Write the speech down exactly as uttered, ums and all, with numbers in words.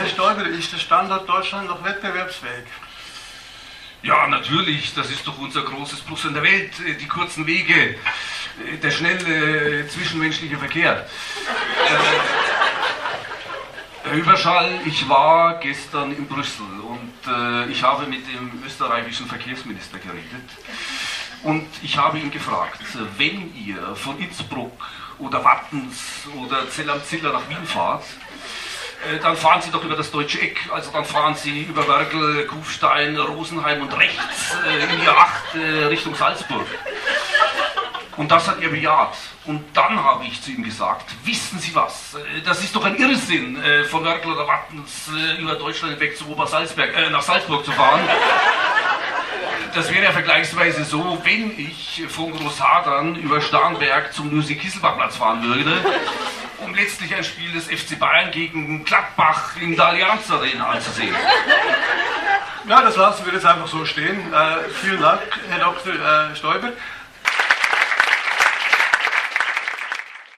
Stoiber, ist der Standort Deutschland noch wettbewerbsfähig? Ja, natürlich, das ist doch unser großes Plus in der Welt, die kurzen Wege, der schnelle zwischenmenschliche Verkehr. Äh, Herr Überschall, ich war gestern in Brüssel und äh, ich habe mit dem österreichischen Verkehrsminister geredet und ich habe ihn gefragt, wenn ihr von Innsbruck oder Wattens oder Zell am Ziller nach Wien fahrt, dann fahren Sie doch über das Deutsche Eck, also dann fahren Sie über Wörgl, Kufstein, Rosenheim und rechts äh, in die acht äh, Richtung Salzburg. Und das hat er bejaht. Und dann habe ich zu ihm gesagt, wissen Sie was, das ist doch ein Irrsinn, äh, von Wörgl oder Wattens äh, über Deutschland weg zu Obersalzberg, äh, nach Salzburg zu fahren. Das wäre ja vergleichsweise so, wenn ich von Großhadern über Starnberg zum Nürnberg-Kisselbachplatz fahren würde, um letztlich ein Spiel des F C Bayern gegen Gladbach in der Allianz Arena anzusehen. Ja, das lassen wir jetzt einfach so stehen. Äh, vielen Dank, Herr Doktor äh, Stoiber.